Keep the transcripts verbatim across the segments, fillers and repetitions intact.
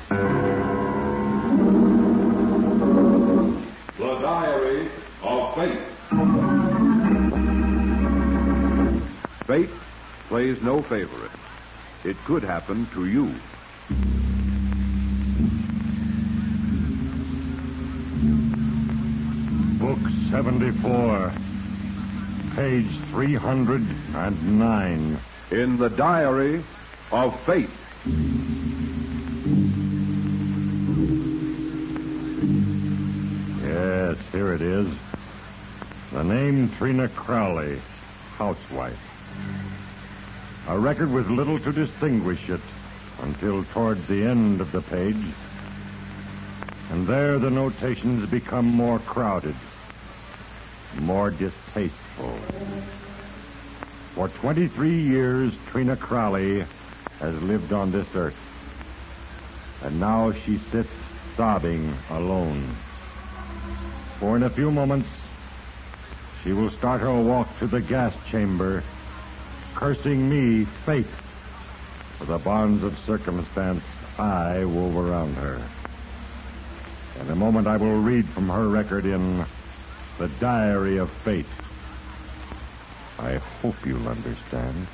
The Diary of Fate. Fate plays no favorite. It could happen to you. Book seventy-four, page three hundred nine. In the Diary of Fate. Yes, here it is. The name Trina Crowley, housewife. A record with little to distinguish it until toward the end of the page. And there the notations become more crowded, more distasteful. For twenty-three years, Trina Crowley has lived on this earth. And now she sits sobbing alone. For in a few moments, she will start her walk to the gas chamber, cursing me, fate, for the bonds of circumstance I wove around her. In a moment, I will read from her record in The Diary of Fate. I hope you'll understand.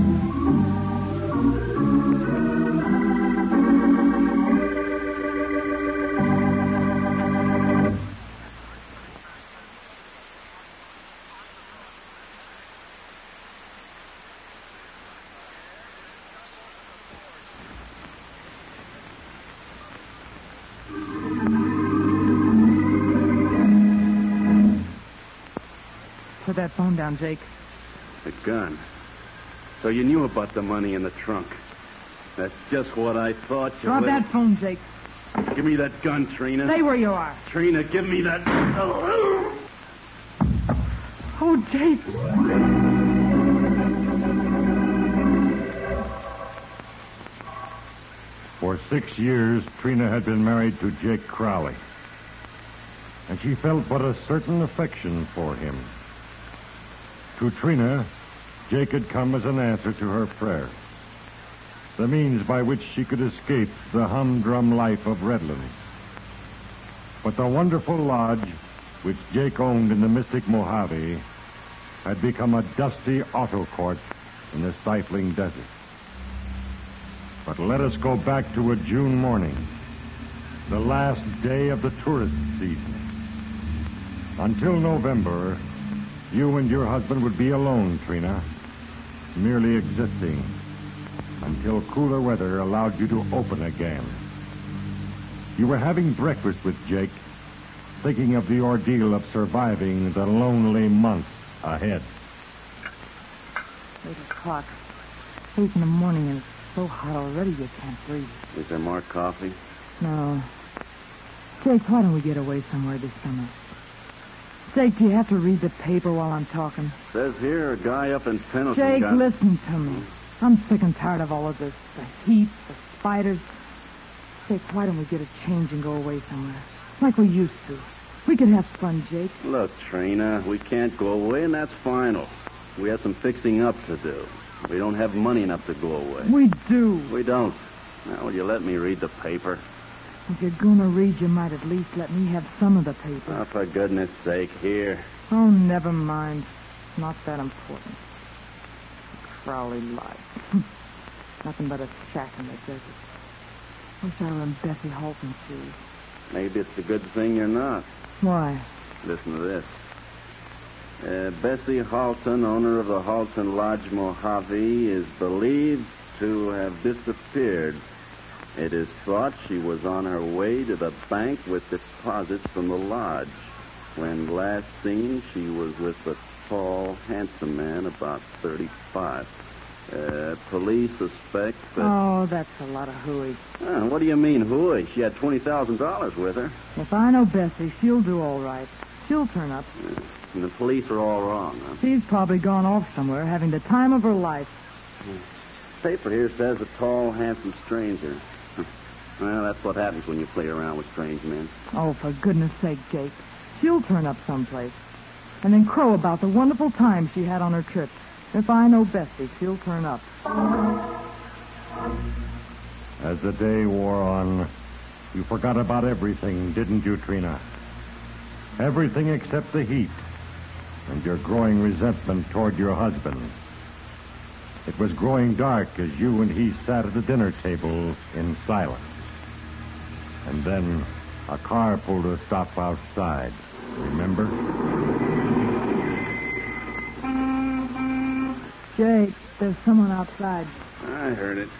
Put that phone down, Jake. The gun. So you knew about the money in the trunk. That's just what I thought you Drop would. that phone, Jake. Give me that gun, Trina. Stay where you are. Trina, give me that. Oh, Oh, Jake. For six years, Trina had been married to Jake Crowley. And she felt but a certain affection for him. To Trina, Jake had come as an answer to her prayer. The means by which she could escape the humdrum life of Redland. But the wonderful lodge, which Jake owned in the mystic Mojave, had become a dusty auto court in the stifling desert. But let us go back to a June morning, the last day of the tourist season. Until November, you and your husband would be alone, Trina, merely existing, until cooler weather allowed you to open again. You were having breakfast with Jake, thinking of the ordeal of surviving the lonely months ahead. Eight o'clock. Eight in the morning, and it's so hot already you can't breathe. is there more coffee? No. Jake, why don't we get away somewhere this summer? Jake, do you have to read the paper while I'm talking? Says here a guy up in Pendleton Jake, got... listen to me. I'm sick and tired of all of this. The heat, the spiders. Jake, why don't we get a change and go away somewhere? Like we used to. We could have fun, Jake. Look, Trina, we can't go away, and that's final. We have some fixing up to do. We don't have money enough to go away. We do. We don't. Now, will you let me read the paper? If you're going to read, you might at least let me have some of the paper. Oh, for goodness sake, here. Oh, never mind. It's not that important. Crowley life. Nothing but a shack in the desert. Wish I were in Bessie Halton's shoes. Maybe it's a good thing you're not. Why? Listen to this. Uh, Bessie Halton, owner of the Halton Lodge Mojave, is believed to have disappeared. It is thought she was on her way to the bank with deposits from the lodge. When last seen, she was with a tall, handsome man, about thirty-five. Uh, police suspect that... Oh, that's a lot of hooey. Ah, what do you mean, hooey? She had twenty thousand dollars with her. If I know Bessie, she'll do all right. She'll turn up. Uh, and the police are all wrong, huh? She's probably gone off somewhere, having the time of her life. Paper here says a tall, handsome stranger. Well, that's what happens when you play around with strange men. Oh, for goodness sake, Jake. She'll turn up someplace. And then crow about the wonderful time she had on her trip. If I know Bessie, she'll turn up. As the day wore on, you forgot about everything, didn't you, Trina? Everything except the heat and your growing resentment toward your husband. It was growing dark as you and he sat at the dinner table in silence. And then a car pulled to a stop outside. Remember? Jake, there's someone outside. I heard it.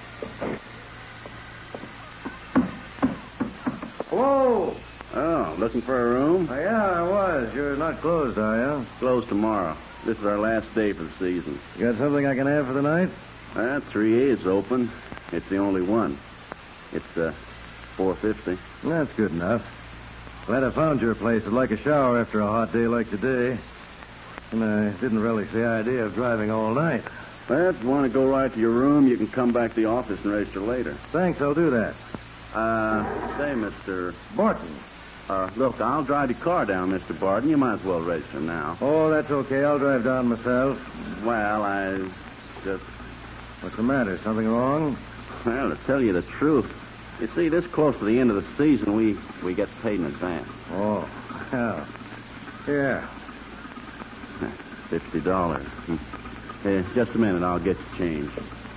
Whoa! Oh, looking for a room? Uh, yeah, I was. You're not closed, are you? Closed tomorrow. This is our last day for the season. You got something I can have for the night? Uh, three A is open. It's the only one. It's uh, four fifty. That's good enough. Glad I found your place. I'd like a shower after a hot day like today. And I didn't relish the idea of driving all night. But if you want to go right to your room, you can come back to the office and register later. Thanks, I'll do that. Uh, say, Mister Barton. Uh, look, I'll drive your car down, Mister Barton. You might as well register now. Oh, that's okay. I'll drive down myself. Well, I just... What's the matter? Something wrong? Well, to tell you the truth, you see, this close to the end of the season, we, we get paid in advance. Oh, yeah. Yeah. Fifty dollars. Hey, just a minute, I'll get you change.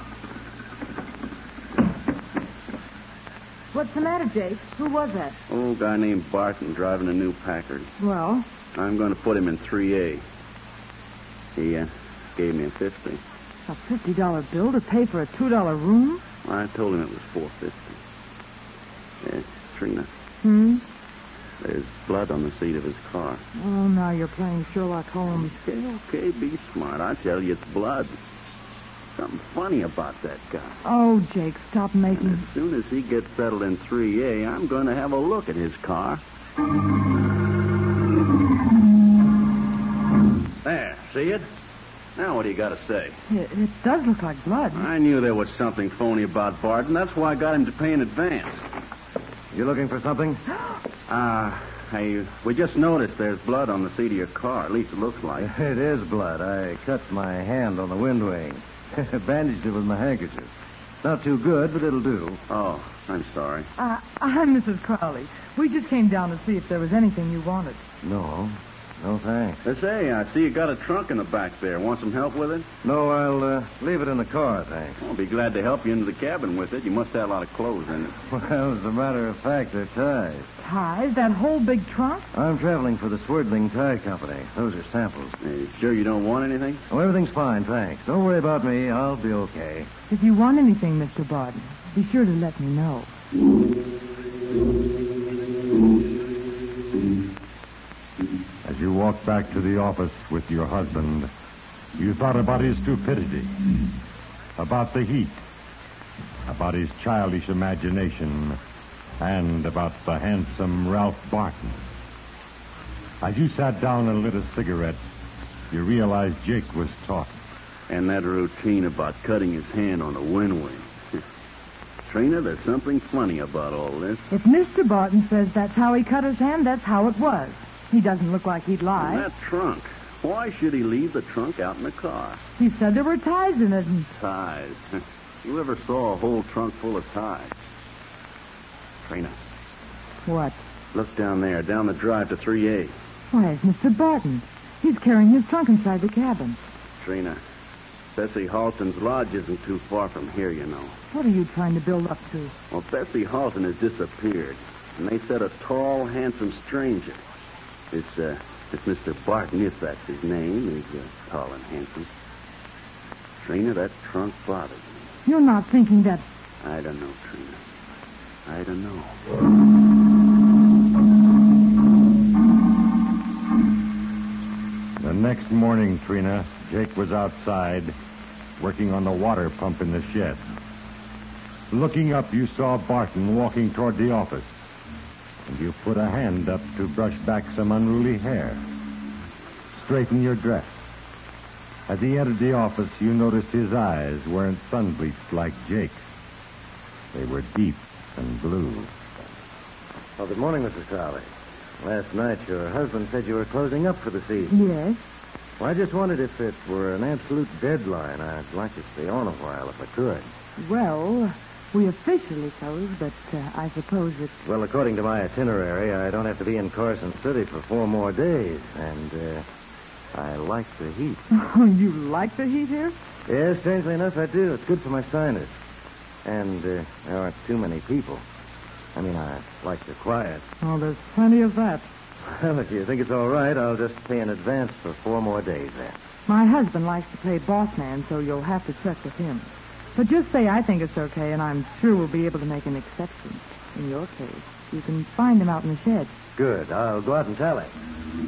What's the matter, Jake? Who was that? Oh, a guy named Barton driving a new Packard. Well, I'm going to put him in three A. He uh, gave me a fifty. a fifty dollar bill to pay for a two dollar room? I told him it was four fifty. Uh, Trina, Hmm? there's blood on the seat of his car. Oh, now you're playing Sherlock Holmes. Okay, okay, be smart. I tell you, it's blood. Something funny about that guy. Oh, Jake, stop making... As soon as he gets settled in three A, I'm going to have a look at his car. There, see it? Now what do you got to say? It, it does look like blood. I knew there was something phony about Barton. That's why I got him to pay in advance. You looking for something? Ah, uh, hey, we just noticed there's blood on the seat of your car. At least it looks like. It is blood. I cut my hand on the wind wing. Bandaged it with my handkerchief. Not too good, but it'll do. Oh, I'm sorry. Uh, I'm Missus Crowley. We just came down to see if there was anything you wanted. No. No, thanks. Let's say, I see you got a trunk in the back there. Want some help with it? No, I'll uh, leave it in the car, thanks. I'll be glad to help you into the cabin with it. You must have a lot of clothes in it. Well, as a matter of fact, they're ties. Ties? That whole big trunk? I'm traveling for the Swerdling Tie Company. Those are samples. Are you sure you don't want anything? Oh, everything's fine, thanks. Don't worry about me. I'll be okay. If you want anything, Mister Barton, be sure to let me know. As you walked back to the office with your husband, you thought about his stupidity, about the heat, about his childish imagination, and about the handsome Ralph Barton. As you sat down and lit a cigarette, you realized Jake was talking. And that routine about cutting his hand on a wind wing. Trina, there's something funny about all this. If Mister Barton says that's how he cut his hand, that's how it was. He doesn't look like he'd lie. And that trunk. Why should he leave the trunk out in the car? He said there were ties in it. And... Ties. You ever saw a whole trunk full of ties? Trina. What? Look down there, down the drive to three A. Why, it's Mister Barton. He's carrying his trunk inside the cabin. Trina, Bessie Halton's lodge isn't too far from here, you know. What are you trying to build up to? Well, Bessie Halton has disappeared, and they said a tall, handsome stranger. It's, uh, it's Mister Barton, if that's his name. He's uh, tall and handsome. Trina, that trunk bothers me. You're not thinking that... I don't know, Trina. I don't know. The next morning, Trina, Jake was outside working on the water pump in the shed. Looking up, you saw Barton walking toward the office, and you put a hand up to brush back some unruly hair, straighten your dress. As he entered the office, you noticed his eyes weren't sun-bleached like Jake's. They were deep and blue. Well, good morning, Missus Crowley. Last night, your husband said you were closing up for the season. Yes? Well, I just wondered if it were an absolute deadline. I'd like to stay on a while if I could. Well, We officially close, but uh, I suppose it's... Well, according to my itinerary, I don't have to be in Carson City for four more days, and uh, I like the heat. Oh, you like the heat here? Yeah, strangely enough, I do. It's good for my sinus. And uh, there aren't too many people. I mean, I like the quiet. Oh, there's plenty of that. Well, if you think it's all right, I'll just pay in advance for four more days then. My husband likes to play boss man, so you'll have to check with him. But just say I think it's okay, and I'm sure we'll be able to make an exception. In your case, you can find him out in the shed. Good. I'll go out and tell him.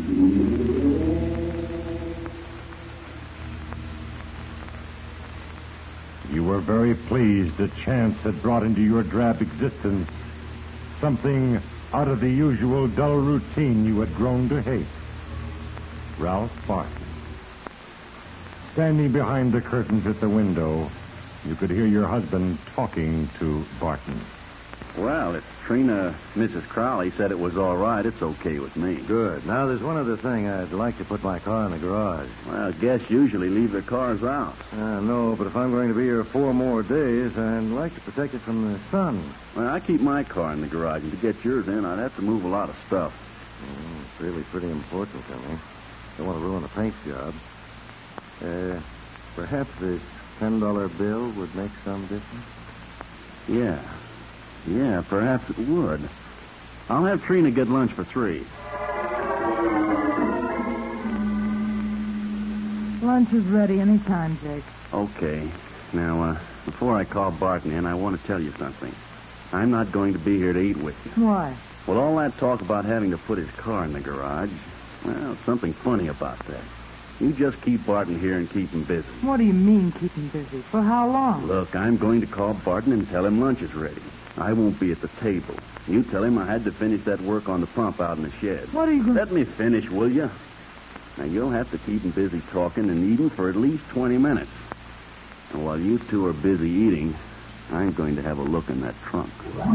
You were very pleased that chance had brought into your drab existence something out of the usual dull routine you had grown to hate. Ralph Barton. Standing behind the curtains at the window, you could hear your husband talking to Barton. Well, if Trina, Missus Crowley, said it was all right, it's okay with me. Good. Now, there's one other thing. I'd like to put my car in the garage. Well, guests usually leave their cars out. Uh, no, but if I'm going to be here four more days, I'd like to protect it from the sun. Well, I keep my car in the garage, and to get yours in, I'd have to move a lot of stuff. Mm, it's really pretty important to me. Don't want to ruin the paint job. Uh, perhaps this ten dollar bill would make some difference? Yeah. Yeah, perhaps it would. I'll have Trina get lunch for three. Lunch is ready any time, Jake. Okay. Now, uh, before I call Barton in, I want to tell you something. I'm not going to be here to eat with you. Why? Well, all that talk about having to put his car in the garage, well, something funny about that. You just keep Barton here and keep him busy. What do you mean, keep him busy? For how long? Look, I'm going to call Barton and tell him lunch is ready. I won't be at the table. You tell him I had to finish that work on the pump out in the shed. What are you going to... Let me finish, will you? Now, you'll have to keep him busy talking and eating for at least twenty minutes. And while you two are busy eating, I'm going to have a look in that trunk.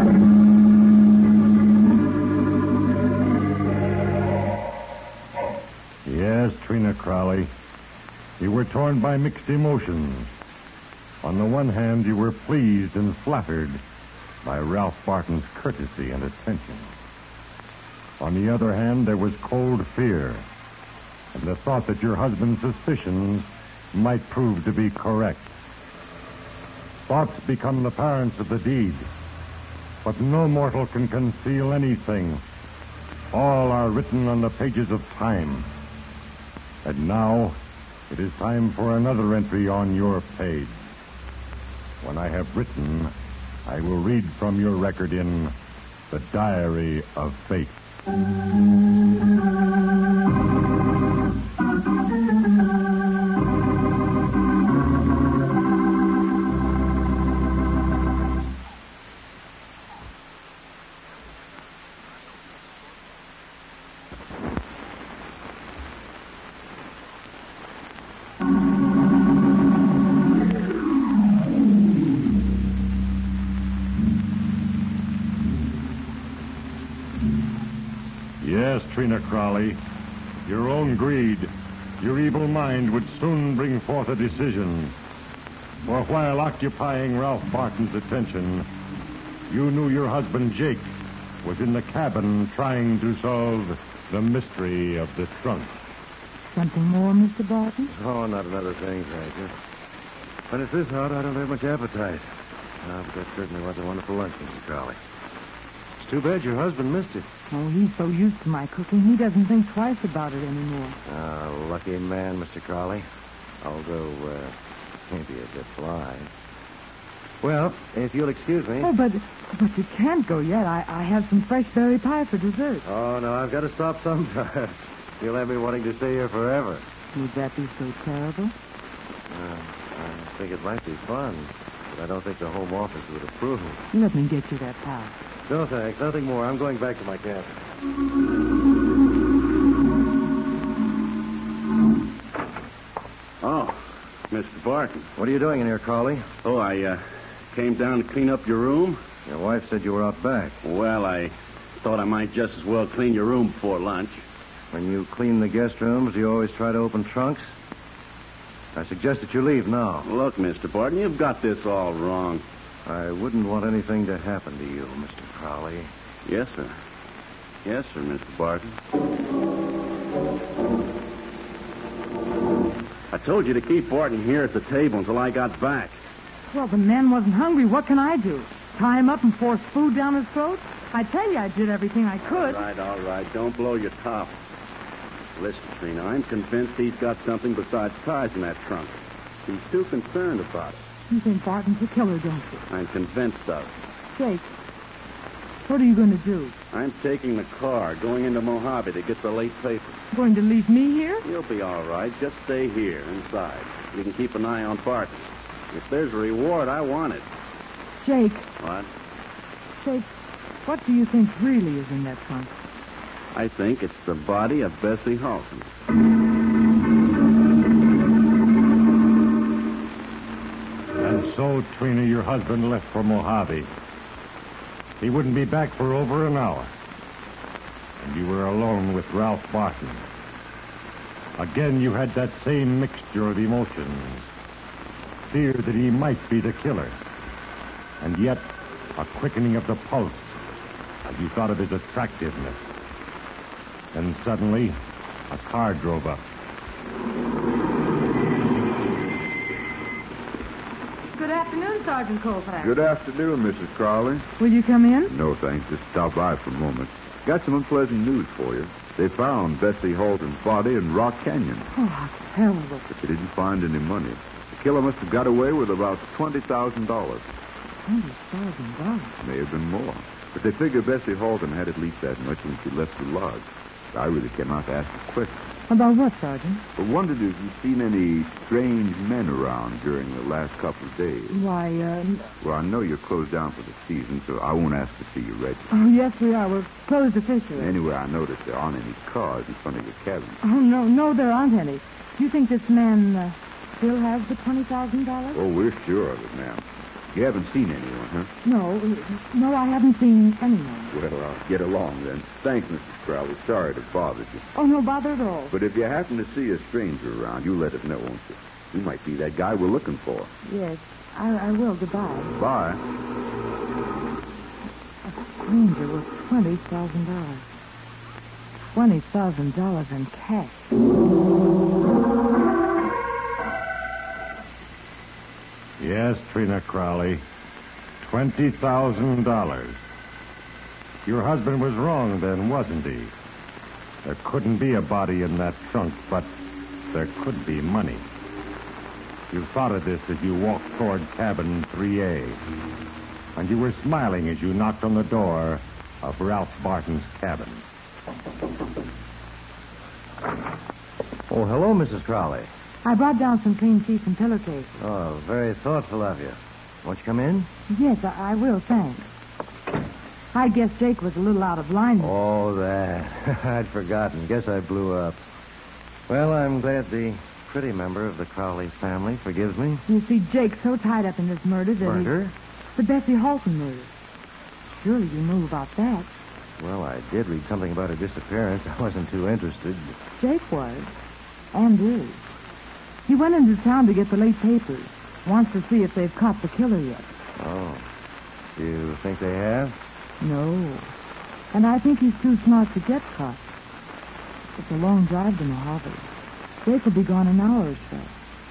Yes, Trina Crowley. You were torn by mixed emotions. On the one hand, you were pleased and flattered by Ralph Barton's courtesy and attention. On the other hand, there was cold fear and the thought that your husband's suspicions might prove to be correct. Thoughts become the parents of the deed, but no mortal can conceal anything. All are written on the pages of time. And now, it is time for another entry on your page. When I have written, I will read from your record in The Diary of Fate. Yes, Trina Crowley, your own greed, your evil mind would soon bring forth a decision. For while occupying Ralph Barton's attention, you knew your husband, Jake, was in the cabin trying to solve the mystery of the trunk. Something more, Mister Barton? Oh, not another thing, thank you. When it's this hot, I don't have much appetite. Oh, but that certainly was a wonderful lunch, Missus Crowley. It's too bad your husband missed it. Oh, he's so used to my cooking, he doesn't think twice about it anymore. Ah, lucky man, Mister Crowley. Although, uh, maybe a bit fly. Well, if you'll excuse me. Oh, but but you can't go yet. I, I have some fresh berry pie for dessert. Oh, no, I've got to stop sometime. You'll have me wanting to stay here forever. Would that be so terrible? Uh, I think it might be fun, but I don't think the home office would approve. Let me get you that pie. No, thanks. Nothing more. I'm going back to my cabin. Oh, Mister Barton. What are you doing in here, Crowley? Oh, I uh, came down to clean up your room. Your wife said you were out back. Well, I thought I might just as well clean your room before lunch. When you clean the guest rooms, do you always try to open trunks? I suggest that you leave now. Look, Mister Barton, you've got this all wrong. I wouldn't want anything to happen to you, Mister Crowley. Yes, sir. Yes, sir, Mister Barton. I told you to keep Barton here at the table until I got back. Well, the man wasn't hungry. What can I do? Tie him up and force food down his throat? I tell you, I did everything I could. All right, all right. Don't blow your top. Listen, Trina, I'm convinced he's got something besides ties in that trunk. He's too concerned about it. You think Barton's a killer, don't you? I'm convinced of it. Jake, what are you going to do? I'm taking the car, going into Mojave to get the late paper. Going to leave me here? You'll be all right. Just stay here, inside. You can keep an eye on Barton. If there's a reward, I want it. Jake, What? Jake, what do you think really is in that trunk? I think it's the body of Bessie Halton. And so, Trina, your husband left for Mojave. He wouldn't be back for over an hour. And you were alone with Ralph Barton. Again, you had that same mixture of emotions. Fear that he might be the killer. And yet, a quickening of the pulse as you thought of his attractiveness. Then suddenly, a car drove up. Good afternoon, Sergeant Colfax. Good afternoon, Missus Crowley. Will you come in? No, thanks. Just stop by for a moment. Got some unpleasant news for you. They found Bessie Halton's body in Rock Canyon. Oh, how terrible. But they didn't find any money. The killer must have got away with about twenty thousand dollars. twenty thousand dollars? May have been more. But they figure Bessie Halton had at least that much when she left the lodge. I really cannot ask a question. About what, Sergeant? I wondered if you've seen any strange men around during the last couple of days. Why, uh... Well, I know you're closed down for the season, so I won't ask to see you register. Oh, yes, we are. We're closed officially. Anyway, I noticed there aren't any cars in front of your cabin. Oh, no, no, there aren't any. Do you think this man uh, still has the twenty thousand dollars? Oh, we're sure of it, ma'am. You haven't seen anyone, huh? No, no, I haven't seen anyone. Well, I'll get along then. Thanks, Missus Crowley. Sorry to bother you. Oh, no bother at all. But if you happen to see a stranger around, you let us know, won't you? He might be that guy we're looking for. Yes, I, I will. Goodbye. Bye. A stranger with twenty thousand dollars. Twenty thousand dollars in cash. Yes, Trina Crowley. Twenty thousand dollars. Your husband was wrong then, wasn't he? There couldn't be a body in that trunk, but there could be money. You thought of this as you walked toward cabin three A. And you were smiling as you knocked on the door of Ralph Barton's cabin. Oh, hello, Missus Crowley. I brought down some clean sheets and pillowcases. Oh, very thoughtful of you. Won't you come in? Yes, I, I will, thanks. I guess Jake was a little out of line. Oh, that. I'd forgotten. Guess I blew up. Well, I'm glad the pretty member of the Crowley family forgives me. You see, Jake's so tied up in this murder that Murder? he... The Bessie Halton murder. Surely you knew about that. Well, I did read something about her disappearance. I wasn't too interested. Jake was. And is. He went into town to get the late papers. Wants to see if they've caught the killer yet. Oh. Do you think they have? No. And I think he's too smart to get caught. It's a long drive to Mojave. Jake will be gone an hour or so.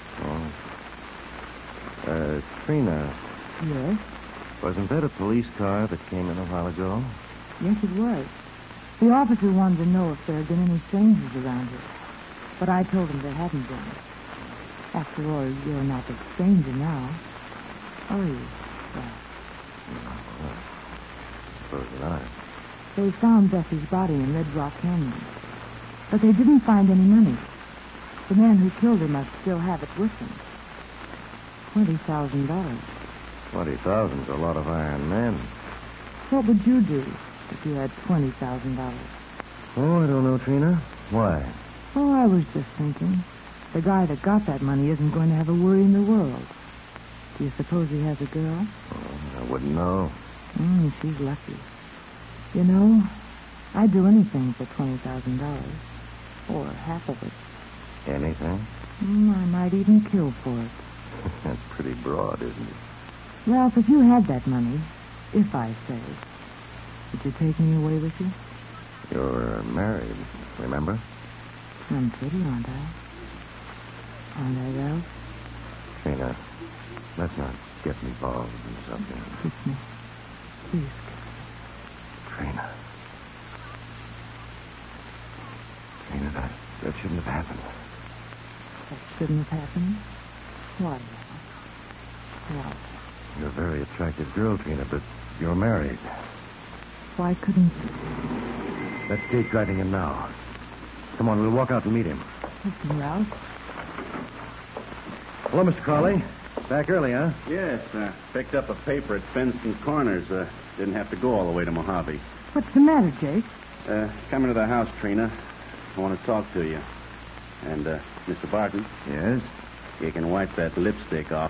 Oh. Uh, Trina, Yes? wasn't that a police car that came in a while ago? Yes, it was. The officer wanted to know if there had been any strangers around here. But I told him there hadn't been. After all, you're not a stranger now. Are you? Well, Well, suppose not. they found Bessie's body in Red Rock Canyon. But they didn't find any money. The man who killed her must still have it with him. Twenty thousand dollars. Twenty thousand's a lot of iron men. What would you do if you had twenty thousand dollars? Oh, I don't know, Trina. Why? Oh, I was just thinking. The guy that got that money isn't going to have a worry in the world. Do you suppose he has a girl? Oh, I wouldn't know. Mm, she's lucky. You know, I'd do anything for twenty thousand dollars. Or half of it. Anything? Mm, I might even kill for it. That's pretty broad, isn't it? Ralph, if you had that money, if I say, would you take me away with you? You're uh, married, remember? I'm pretty, aren't I? Aren't I, Ralph? Trina, let's not get involved in something. Kiss me. Please. Trina. Trina, that, that shouldn't have happened. That shouldn't have happened. Why, Ralph? Ralph. You're a very attractive girl, Trina, but you're married. Why couldn't you? That's Jake driving in now. Come on, we'll walk out and meet him. Listen, Ralph. Hello, Mister Crowley. Back early, huh? Yes, uh, picked up a paper at Fenston Corners. Uh, didn't have to go all the way to Mojave. What's the matter, Jake? Uh, come into the house, Trina. I want to talk to you. And, uh, Mister Barton, Yes? you can wipe that lipstick off.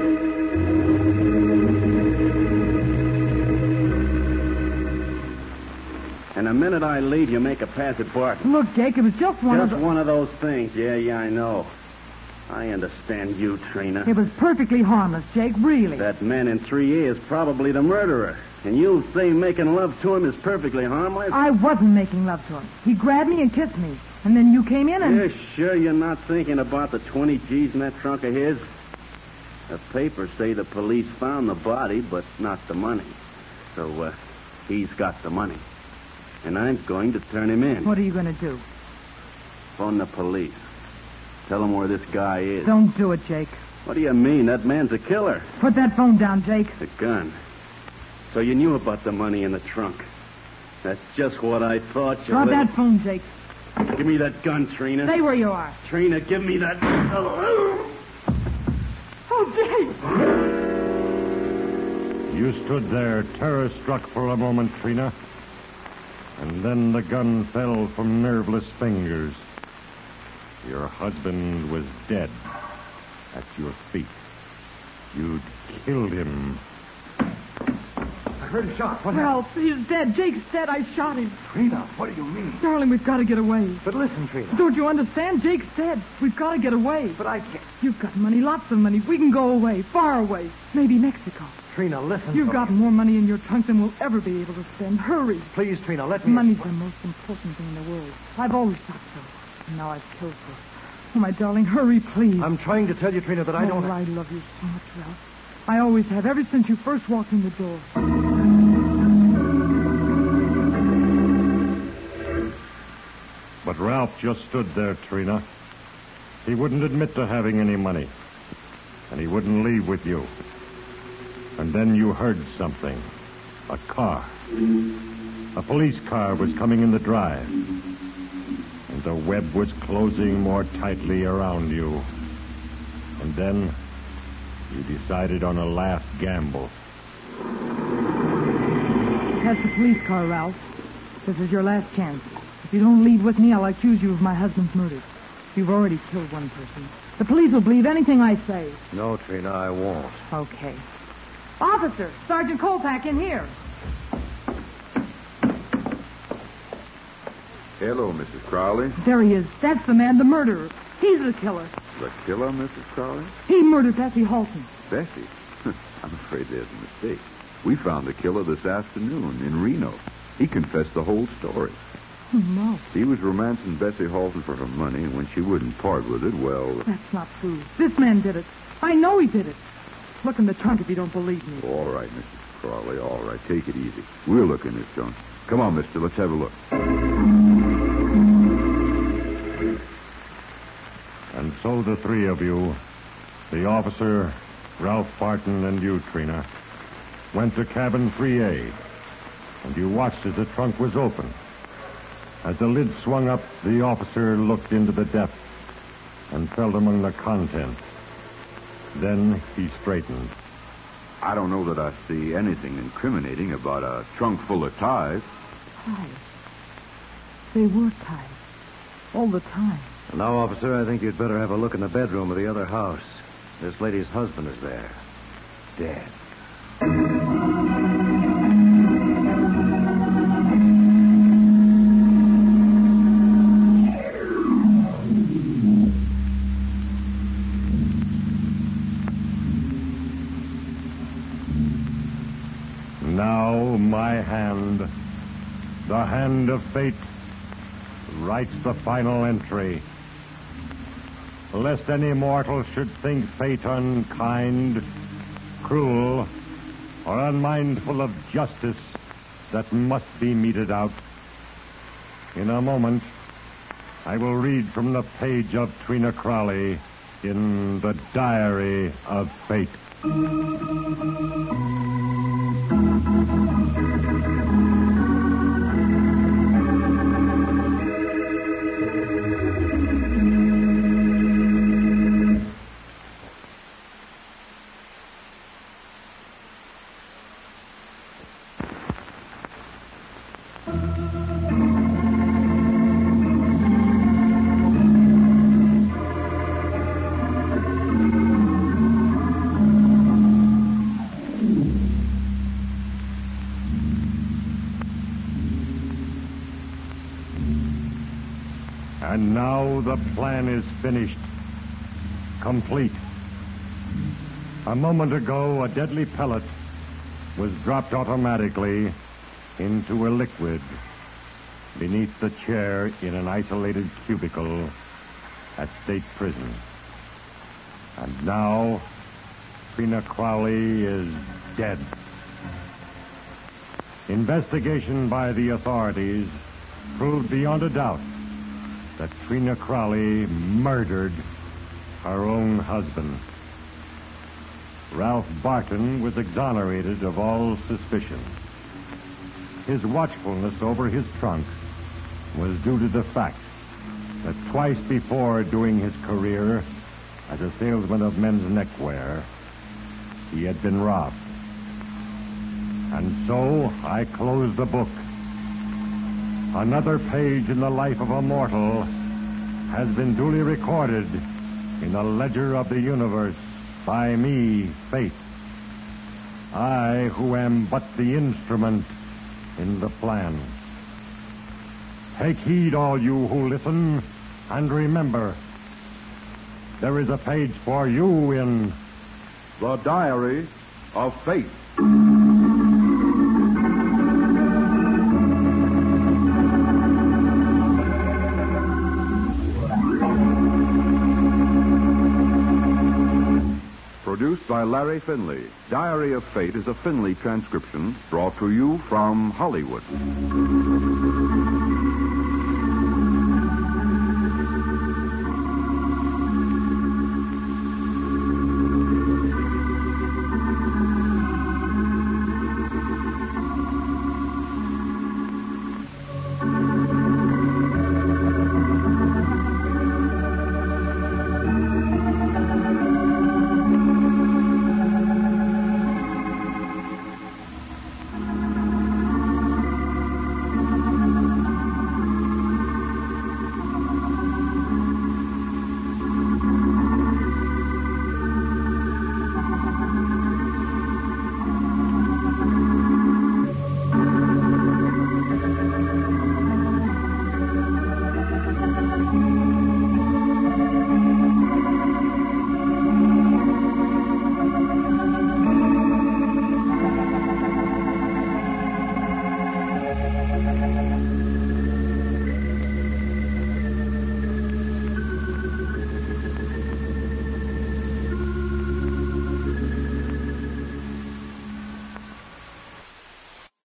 And the minute I leave, you make a pass at Barton. Look, Jake, it was just one Just of the... one of those things. Yeah, yeah, I know. I understand you, Trina. It was perfectly harmless, Jake, really. That man in three A is probably the murderer. And you say making love to him is perfectly harmless? I wasn't making love to him. He grabbed me and kissed me. And then you came in and... You're sure you're not thinking about the twenty G's in that trunk of his? The papers say the police found the body, but not the money. So, uh, he's got the money. And I'm going to turn him in. What are you going to do? Phone the police. Tell them where this guy is. Don't do it, Jake. What do you mean? That man's a killer. Put that phone down, Jake. The gun. So you knew about the money in the trunk. That's just what I thought. You Drop little... that phone, Jake. Give me that gun, Trina. Stay where you are. Trina, give me that... Oh, Jake! You stood there, terror-struck for a moment, Trina. And then the gun fell from nerveless fingers. Your husband was dead at your feet. You'd killed him. I heard a shot. What Ralph, he's dead. Jake's dead. I shot him. Trina, what do you mean? Darling, we've got to get away. But listen, Trina. Don't you understand? Jake's dead. We've got to get away. But I can't. You've got money, lots of money. We can go away, far away. Maybe Mexico. Trina, listen. You've to got me. more money in your trunk than we'll ever be able to spend. Hurry. Please, Trina, let me... Money's the most important thing in the world. I've always thought so. And now I've killed her. Oh, my darling, hurry, please. I'm trying to tell you, Trina, that I don't... Oh, I love you so much, Ralph. I always have, ever since you first walked in the door. But Ralph just stood there, Trina. He wouldn't admit to having any money. And he wouldn't leave with you. And then you heard something. A car. A police car was coming in the drive. And the web was closing more tightly around you. And then you decided on a last gamble. That's the police car, Ralph. This is your last chance. If you don't leave with me, I'll accuse you of my husband's murder. You've already killed one person. The police will believe anything I say. No, Trina, I won't. Okay. Officer, Sergeant Kolpak in here. Hello, Missus Crowley. There he is. That's the man, the murderer. He's the killer. The killer, Missus Crowley? He murdered Bessie Halton. Bessie? I'm afraid there's a mistake. We found the killer this afternoon in Reno. He confessed the whole story. Oh, no. He was romancing Bessie Halton for her money, and when she wouldn't part with it, well... That's not true. This man did it. I know he did it. Look in the trunk if you don't believe me. All right, Missus Crowley, all right. Take it easy. We'll look in this trunk. Come on, mister. Let's have a look. And so the three of you, the officer, Ralph Barton, and you, Trina, went to cabin three A, and you watched as the trunk was open. As the lid swung up, the officer looked into the depths and felt among the contents. Then he straightened. I don't know that I see anything incriminating about a trunk full of ties. Ties. They were ties. All the time. Now, officer, I think you'd better have a look in the bedroom of the other house. This lady's husband is there. Dead. hand, the hand of fate writes the final entry. Lest any mortal should think fate unkind, cruel, or unmindful of justice that must be meted out. In a moment, I will read from the page of Trina Crowley in the Diary of Fate. And now the plan is finished. Complete. A moment ago, a deadly pellet was dropped automatically into a liquid beneath the chair in an isolated cubicle at State Prison. And now, Trina Crowley is dead. Investigation by the authorities proved beyond a doubt that Trina Crowley murdered her own husband. Ralph Barton was exonerated of all suspicion. His watchfulness over his trunk was due to the fact that twice before during his career as a salesman of men's neckwear, he had been robbed. And so I closed the book. Another page in the life of a mortal has been duly recorded in the ledger of the universe by me, Fate. I, who am but the instrument in the plan. Take heed, all you who listen, and remember, there is a page for you in The Diary of Fate. Produced by Larry Finley, Diary of Fate is a Finley transcription brought to you from Hollywood.